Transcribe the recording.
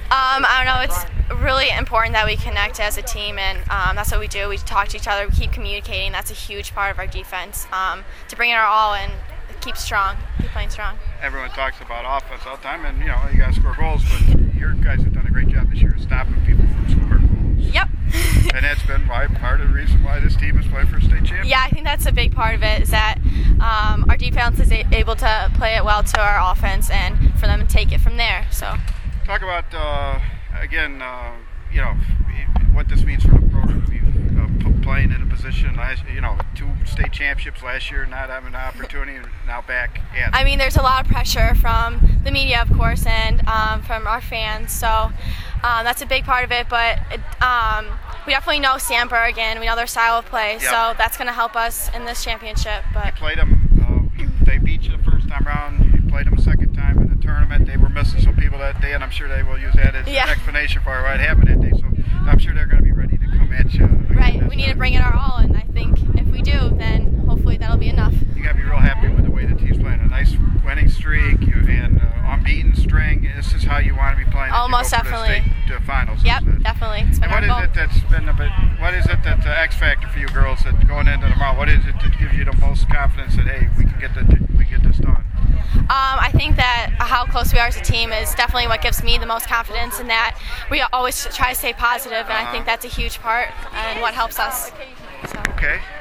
I don't know. It's really important that we connect as a team, and that's what we do. We talk to each other. We keep communicating. That's a huge part of our defense to bring in our all and keep playing strong. Everyone talks about offense all the time, and you got to score goals. But your guys have done a great job this year of stopping people from scoring goals. Yep. And that's been part of the reason why this team is playing for a state championship. Yeah, I think that's a big part of it. Is that our defense is able to play it well to our offense, and for them to take it from there. So. Talk about again, what this means for the program. Playing in a position, 2 state championships last year, not having an opportunity, and now back at it. I mean, there's a lot of pressure from the media, of course, and from our fans. So that's a big part of it. But we definitely know Sandburg, and we know their style of play. Yep. So that's going to help us in this championship. But you played them. They beat you the first time around. You played them a second time in the tournament. They were missing some people that day, and I'm sure they will use that as an explanation for what happened that day. So I'm sure they're going to be ready to come at you. Right. We need to bring it our all, and I think if we do, then hopefully that'll be enough. You got to be real happy with the way the team's playing. A nice winning streak and unbeaten string. This is how you want to be playing. Oh, most definitely. The finals. Yep, definitely. It's been and what is it that's the X factor for you girls that going into tomorrow? What is it that gives you the most confidence that hey, we can get this done? I think that how close we are as a team is definitely what gives me the most confidence, in that we always try to stay positive, and I think that's a huge part and what helps us. So. Okay.